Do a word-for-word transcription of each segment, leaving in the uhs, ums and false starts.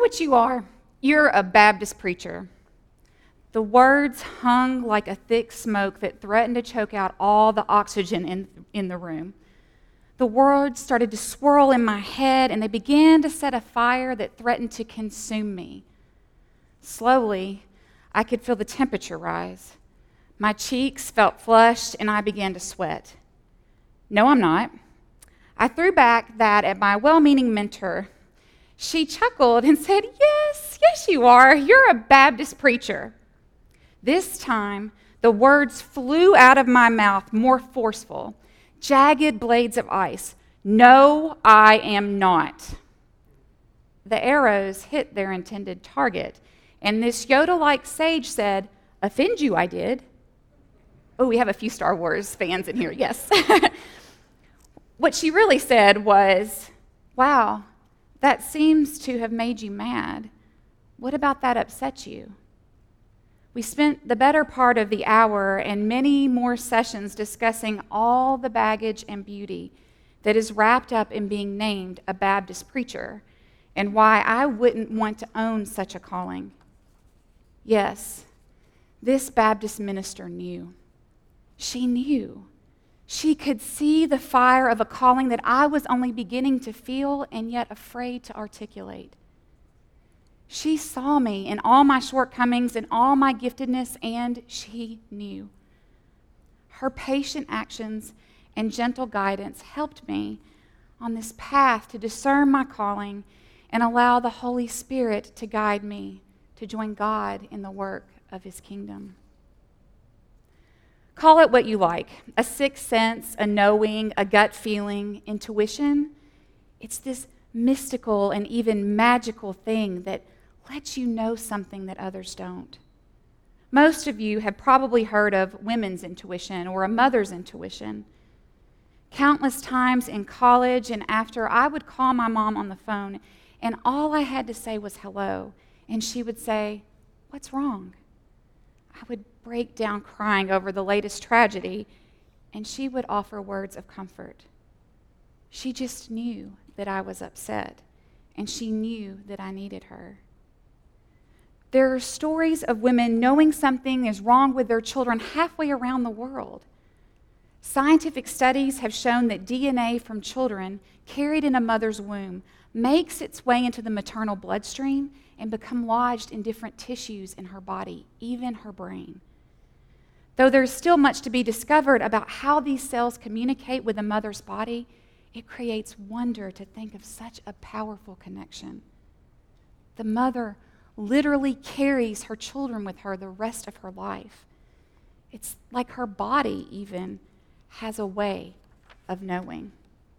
what you are? You're a Baptist preacher. The words hung like a thick smoke that threatened to choke out all the oxygen in, in the room. The words started to swirl in my head, and they began to set a fire that threatened to consume me. Slowly, I could feel the temperature rise. My cheeks felt flushed, and I began to sweat. No, I'm not. I threw back that at my well-meaning mentor. She chuckled and said, yes, yes you are. You're a Baptist preacher. This time, the words flew out of my mouth more forceful, jagged blades of ice. No, I am not. The arrows hit their intended target, and this Yoda-like sage said, offend you, I did. Oh, we have a few Star Wars fans in here, yes. What she really said was, wow, that seems to have made you mad. What about that upset you? We spent the better part of the hour and many more sessions discussing all the baggage and beauty that is wrapped up in being named a Baptist preacher and why I wouldn't want to own such a calling. Yes, this Baptist minister knew. She knew. She could see the fire of a calling that I was only beginning to feel and yet afraid to articulate. She saw me in all my shortcomings and all my giftedness, and she knew. Her patient actions and gentle guidance helped me on this path to discern my calling and allow the Holy Spirit to guide me to join God in the work of His kingdom. Call it what you like, a sixth sense, a knowing, a gut feeling, intuition. It's this mystical and even magical thing that lets you know something that others don't. Most of you have probably heard of women's intuition or a mother's intuition. Countless times in college and after, I would call my mom on the phone, and all I had to say was hello, and she would say, what's wrong? I would break down crying over the latest tragedy, and she would offer words of comfort. She just knew that I was upset, and she knew that I needed her. There are stories of women knowing something is wrong with their children halfway around the world. Scientific studies have shown that D N A from children carried in a mother's womb makes its way into the maternal bloodstream and become lodged in different tissues in her body, even her brain. Though there's still much to be discovered about how these cells communicate with a mother's body, it creates wonder to think of such a powerful connection. The mother literally carries her children with her the rest of her life. It's like her body even has a way of knowing.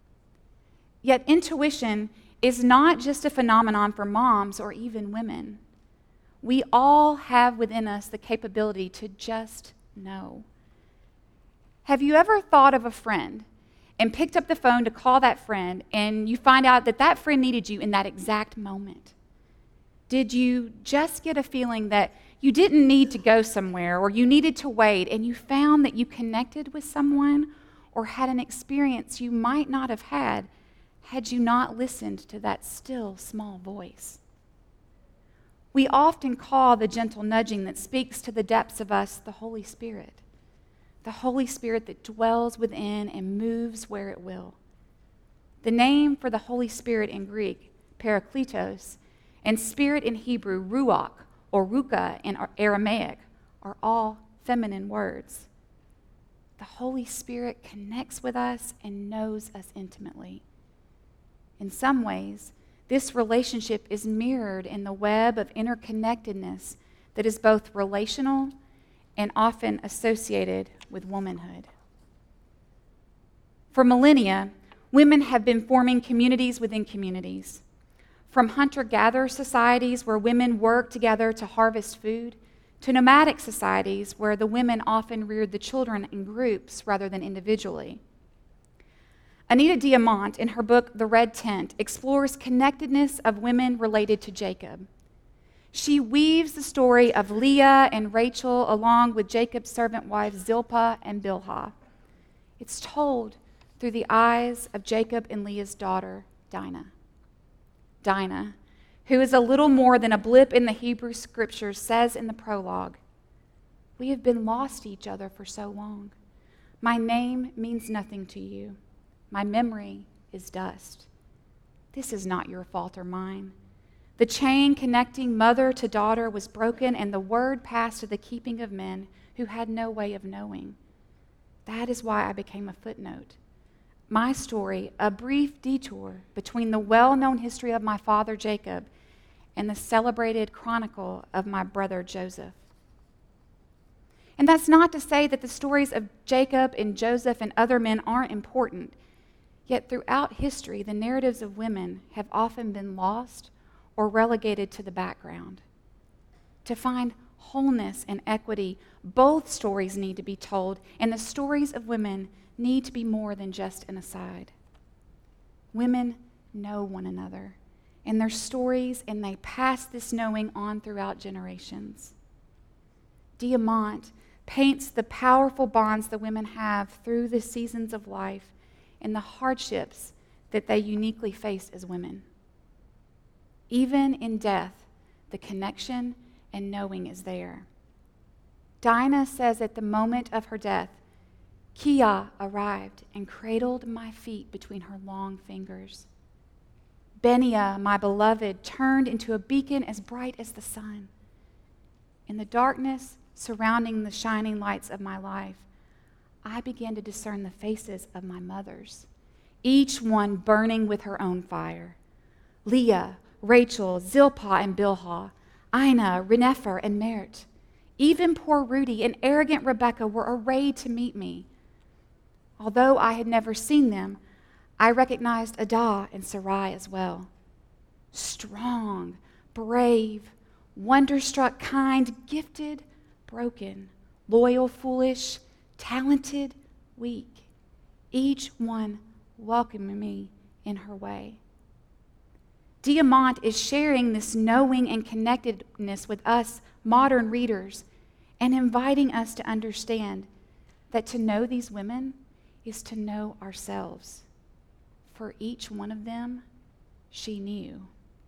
Yet intuition is not just a phenomenon for moms or even women. We all have within us the capability to just know. Have you ever thought of a friend and picked up the phone to call that friend, and you find out that that friend needed you in that exact moment? Did you just get a feeling that you didn't need to go somewhere or you needed to wait, and you found that you connected with someone or had an experience you might not have had had you not listened to that still small voice? We often call the gentle nudging that speaks to the depths of us the Holy Spirit, the Holy Spirit that dwells within and moves where it will. The name for the Holy Spirit in Greek, Parakletos, and Spirit in Hebrew, Ruach, or Ruka in Aramaic, are all feminine words. The Holy Spirit connects with us and knows us intimately. In some ways, this relationship is mirrored in the web of interconnectedness that is both relational and often associated with womanhood. For millennia, women have been forming communities within communities. From hunter-gatherer societies where women worked together to harvest food, to nomadic societies where the women often reared the children in groups rather than individually. Anita Diamant, in her book The Red Tent, explores connectedness of women related to Jacob. She weaves the story of Leah and Rachel along with Jacob's servant wives Zilpah and Bilhah. It's told through the eyes of Jacob and Leah's daughter, Dinah. Dinah, who is a little more than a blip in the Hebrew Scriptures, says in the prologue, "We have been lost to each other for so long. My name means nothing to you. My memory is dust. This is not your fault or mine. The chain connecting mother to daughter was broken, and the word passed to the keeping of men who had no way of knowing. That is why I became a footnote. My story, a brief detour between the well-known history of my father Jacob and the celebrated chronicle of my brother Joseph." And that's not to say that the stories of Jacob and Joseph and other men aren't important. Yet throughout history, the narratives of women have often been lost or relegated to the background. To find wholeness and equity, both stories need to be told, and the stories of women need to be more than just an aside. Women know one another and their stories, and they pass this knowing on throughout generations. Diamant paints the powerful bonds the women have through the seasons of life and the hardships that they uniquely face as women. Even in death, the connection and knowing is there. Dinah says at the moment of her death, "Kia arrived and cradled my feet between her long fingers. Benia, my beloved, turned into a beacon as bright as the sun. In the darkness surrounding the shining lights of my life, I began to discern the faces of my mothers, each one burning with her own fire. Leah, Rachel, Zilpah, and Bilhah, Ina, Renepher, and Mert. Even poor Rudy and arrogant Rebekah were arrayed to meet me. Although I had never seen them, I recognized Adah and Sarai as well. Strong, brave, wonder-struck, kind, gifted, broken, loyal, foolish, talented, weak, each one welcoming me in her way." Diamant is sharing this knowing and connectedness with us modern readers and inviting us to understand that to know these women is to know ourselves. For each one of them, she knew.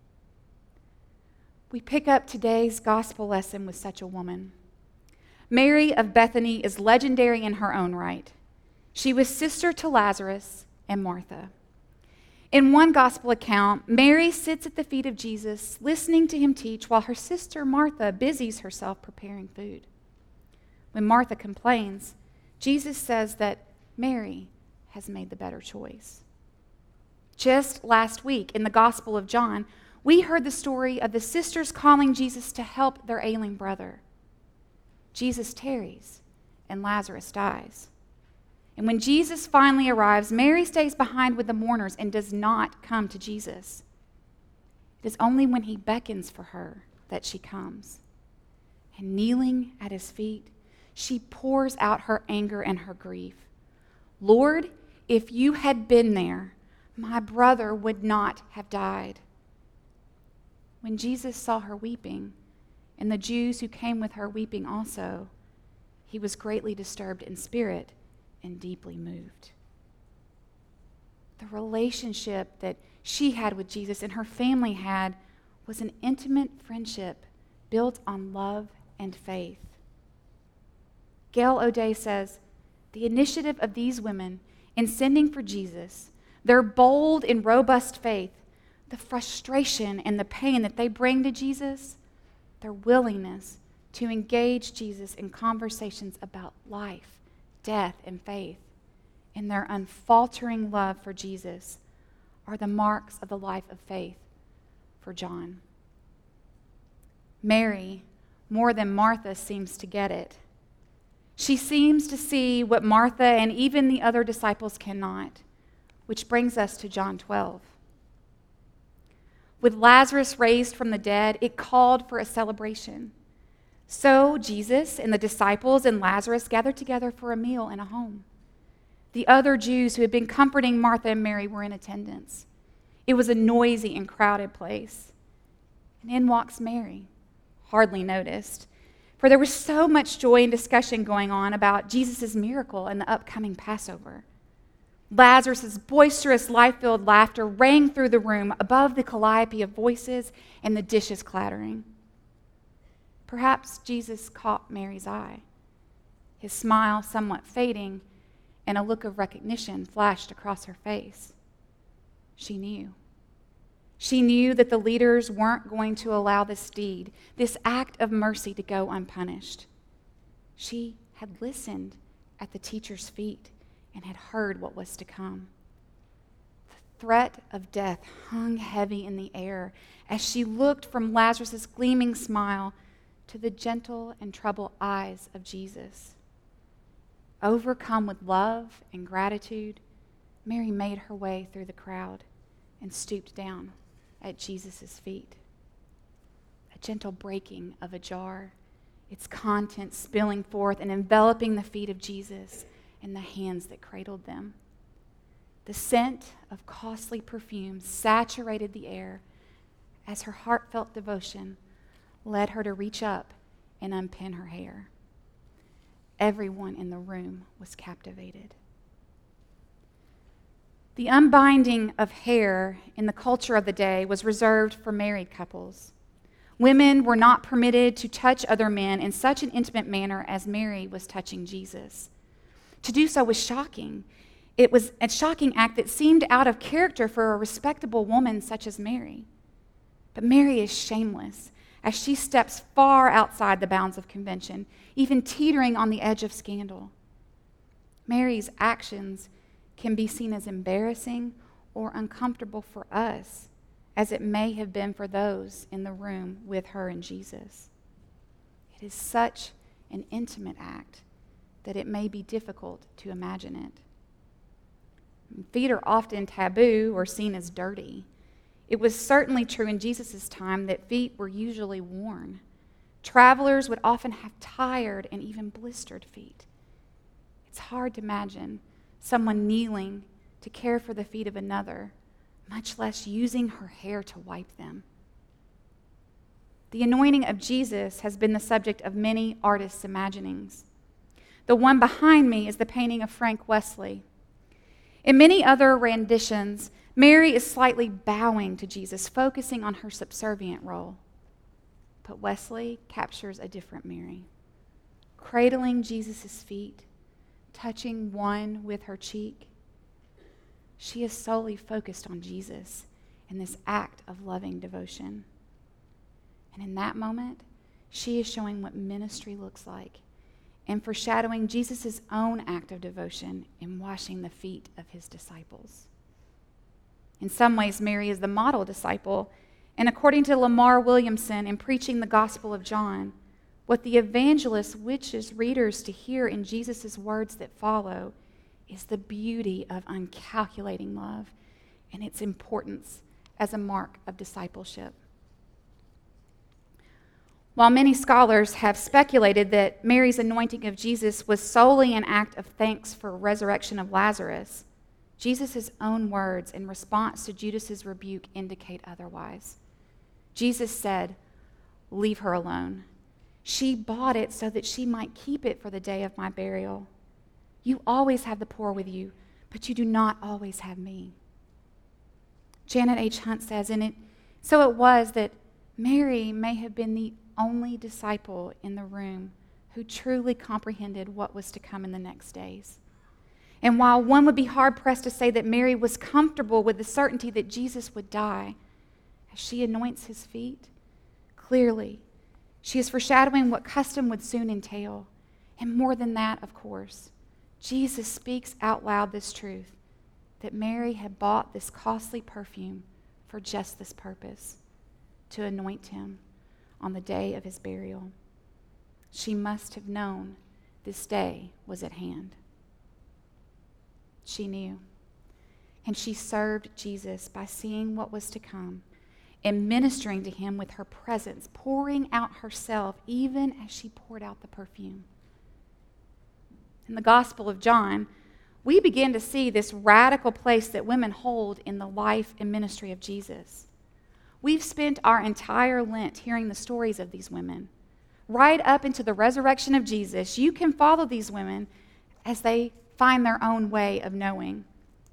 We pick up today's gospel lesson with such a woman. Mary of Bethany is legendary in her own right. She was sister to Lazarus and Martha. In one gospel account, Mary sits at the feet of Jesus, listening to him teach, while her sister Martha busies herself preparing food. When Martha complains, Jesus says that Mary has made the better choice. Just last week in the Gospel of John, we heard the story of the sisters calling Jesus to help their ailing brother. Jesus tarries, and Lazarus dies. And when Jesus finally arrives, Mary stays behind with the mourners and does not come to Jesus. It is only when he beckons for her that she comes. And kneeling at his feet, she pours out her anger and her grief. "Lord, if you had been there, my brother would not have died." When Jesus saw her weeping, and the Jews who came with her weeping also, he was greatly disturbed in spirit and deeply moved. The relationship that she had with Jesus and her family had was an intimate friendship built on love and faith. Gail O'Day says, "The initiative of these women in sending for Jesus, their bold and robust faith, the frustration and the pain that they bring to Jesus, their willingness to engage Jesus in conversations about life, death, and faith, and their unfaltering love for Jesus are the marks of the life of faith for John." Mary, more than Martha, seems to get it. She seems to see what Martha and even the other disciples cannot, which brings us to John twelve. With Lazarus raised from the dead, it called for a celebration. So Jesus and the disciples and Lazarus gathered together for a meal in a home. The other Jews who had been comforting Martha and Mary were in attendance. It was a noisy and crowded place. And in walks Mary, hardly noticed, for there was so much joy and discussion going on about Jesus' miracle and the upcoming Passover. Lazarus' boisterous, life-filled laughter rang through the room above the calliope of voices and the dishes clattering. Perhaps Jesus caught Mary's eye. His smile somewhat fading, and a look of recognition flashed across her face. She knew. She knew that the leaders weren't going to allow this deed, this act of mercy, to go unpunished. She had listened at the teacher's feet and had heard what was to come. The threat of death hung heavy in the air as she looked from Lazarus' gleaming smile to the gentle and troubled eyes of Jesus. Overcome with love and gratitude, Mary made her way through the crowd and stooped down at Jesus' feet. A gentle breaking of a jar, its contents spilling forth and enveloping the feet of Jesus and the hands that cradled them. The scent of costly perfume saturated the air as her heartfelt devotion led her to reach up and unpin her hair. Everyone in the room was captivated. The unbinding of hair in the culture of the day was reserved for married couples. Women were not permitted to touch other men in such an intimate manner as Mary was touching Jesus. To do so was shocking. It was a shocking act that seemed out of character for a respectable woman such as Mary. But Mary is shameless as she steps far outside the bounds of convention, even teetering on the edge of scandal. Mary's actions can be seen as embarrassing or uncomfortable for us, as it may have been for those in the room with her and Jesus. It is such an intimate act that it may be difficult to imagine it. Feet are often taboo or seen as dirty. It was certainly true in Jesus' time that feet were usually worn. Travelers would often have tired and even blistered feet. It's hard to imagine someone kneeling to care for the feet of another, much less using her hair to wipe them. The anointing of Jesus has been the subject of many artists' imaginings. The one behind me is the painting of Frank Wesley. In many other renditions, Mary is slightly bowing to Jesus, focusing on her subservient role. But Wesley captures a different Mary, cradling Jesus' feet, touching one with her cheek. She is solely focused on Jesus in this act of loving devotion. And in that moment, she is showing what ministry looks like and foreshadowing Jesus' own act of devotion in washing the feet of his disciples. In some ways, Mary is the model disciple, and according to Lamar Williamson in Preaching the Gospel of John, what the evangelist wishes readers to hear in Jesus' words that follow is the beauty of uncalculating love and its importance as a mark of discipleship. While many scholars have speculated that Mary's anointing of Jesus was solely an act of thanks for resurrection of Lazarus, Jesus' own words in response to Judas's rebuke indicate otherwise. Jesus said, "Leave her alone. She bought it so that she might keep it for the day of my burial. You always have the poor with you, but you do not always have me." Janet H. Hunt says, and it, so it was that Mary may have been the only disciple in the room who truly comprehended what was to come in the next days. And while one would be hard-pressed to say that Mary was comfortable with the certainty that Jesus would die, as she anoints his feet, clearly she is foreshadowing what custom would soon entail. And more than that, of course, Jesus speaks out loud this truth, that Mary had bought this costly perfume for just this purpose, to anoint him on the day of his burial. She must have known this day was at hand. She knew. And she served Jesus by seeing what was to come and ministering to him with her presence, pouring out herself even as she poured out the perfume. In the Gospel of John, we begin to see this radical place that women hold in the life and ministry of Jesus. We've spent our entire Lent hearing the stories of these women. Right up into the resurrection of Jesus, you can follow these women as they find their own way of knowing.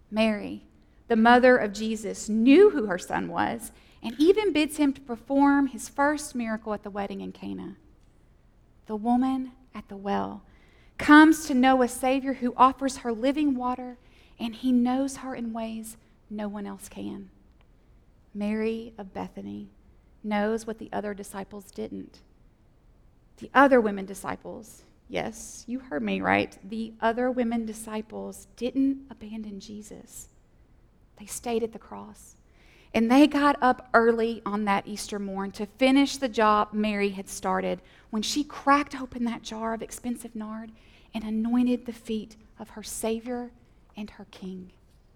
Mary, the mother of Jesus, knew who her son was and even bids him to perform his first miracle at the wedding in Cana. The woman at the well comes to know a Savior who offers her living water, and he knows her in ways no one else can. Mary of Bethany knows what the other disciples didn't. The other women disciples, yes, you heard me right, the other women disciples didn't abandon Jesus. They stayed at the cross. And they got up early on that Easter morn to finish the job Mary had started when she cracked open that jar of expensive nard and anointed the feet of her Savior and her King.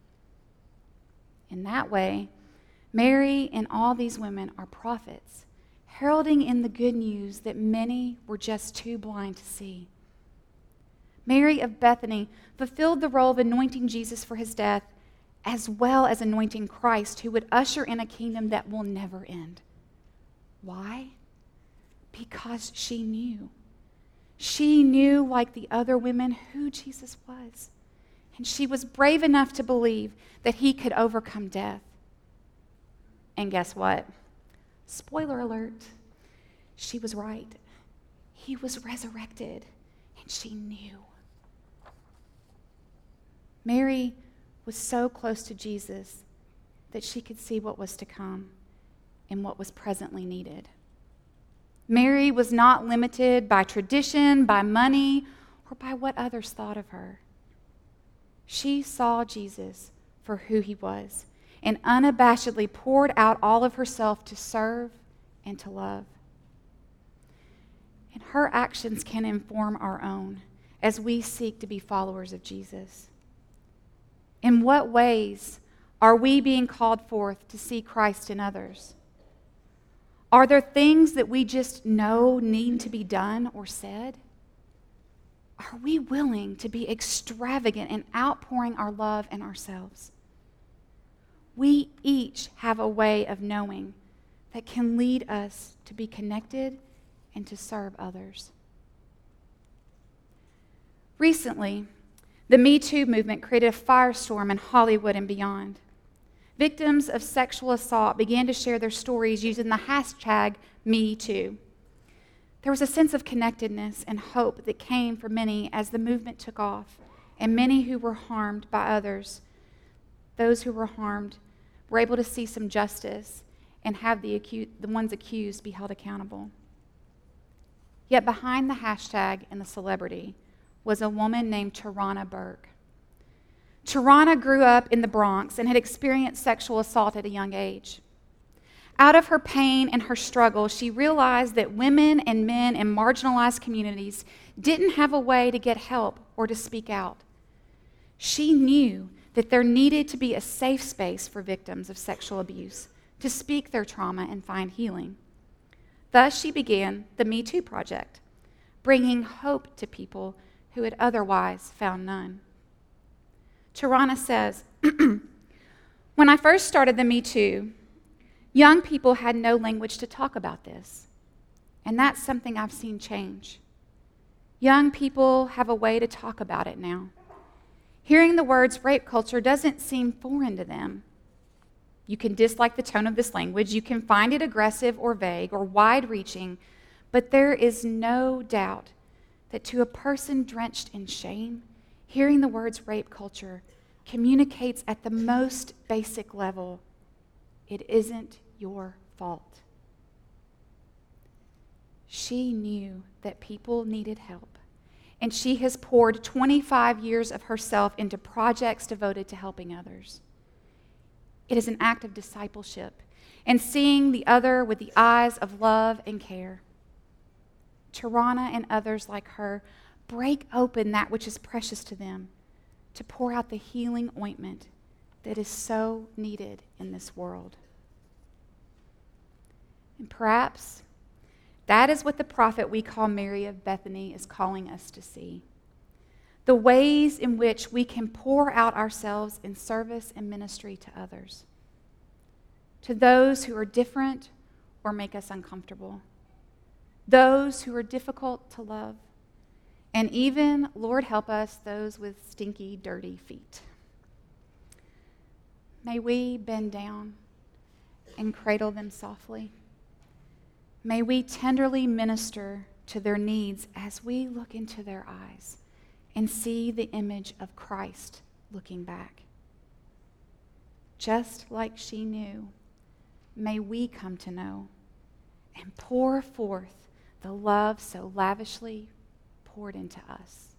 In that way, Mary and all these women are prophets, heralding in the good news that many were just too blind to see. Mary of Bethany fulfilled the role of anointing Jesus for his death, as well as anointing Christ, who would usher in a kingdom that will never end. Why? Because she knew. She knew, like the other women, who Jesus was. And she was brave enough to believe that he could overcome death. And guess what? Spoiler alert. She was right. He was resurrected, and she knew. Mary was so close to Jesus that she could see what was to come and what was presently needed. Mary was not limited by tradition, by money, or by what others thought of her. She saw Jesus for who he was and unabashedly poured out all of herself to serve and to love. And her actions can inform our own as we seek to be followers of Jesus. In what ways are we being called forth to see Christ in others? Are there things that we just know need to be done or said? Are we willing to be extravagant in outpouring our love and ourselves? We each have a way of knowing that can lead us to be connected and to serve others. Recently, the Me Too movement created a firestorm in Hollywood and beyond. Victims of sexual assault began to share their stories using the hashtag Me Too. There was a sense of connectedness and hope that came for many as the movement took off, and many who were harmed by others, those who were harmed, were able to see some justice and have the, acu- the ones accused be held accountable. Yet behind the hashtag and the celebrity was a woman named Tarana Burke. Tarana grew up in the Bronx and had experienced sexual assault at a young age. Out of her pain and her struggle, she realized that women and men in marginalized communities didn't have a way to get help or to speak out. She knew that there needed to be a safe space for victims of sexual abuse to speak their trauma and find healing. Thus, she began the Me Too Project, bringing hope to people who had otherwise found none. Tarana says, when I first started the Me Too, young people had no language to talk about this, and that's something I've seen change. Young people have a way to talk about it now. Hearing the words rape culture doesn't seem foreign to them. You can dislike the tone of this language, you can find it aggressive or vague or wide-reaching, but there is no doubt that to a person drenched in shame, hearing the words rape culture communicates at the most basic level, it isn't your fault. She knew that people needed help, and she has poured twenty-five years of herself into projects devoted to helping others. It is an act of discipleship and seeing the other with the eyes of love and care. Tarana and others like her break open that which is precious to them to pour out the healing ointment that is so needed in this world. And perhaps that is what the prophet we call Mary of Bethany is calling us to see. The ways in which we can pour out ourselves in service and ministry to others, to those who are different or make us uncomfortable, those who are difficult to love, and even, Lord help us, those with stinky, dirty feet. May we bend down and cradle them softly. May we tenderly minister to their needs as we look into their eyes and see the image of Christ looking back. Just like she knew, may we come to know and pour forth the love so lavishly poured into us.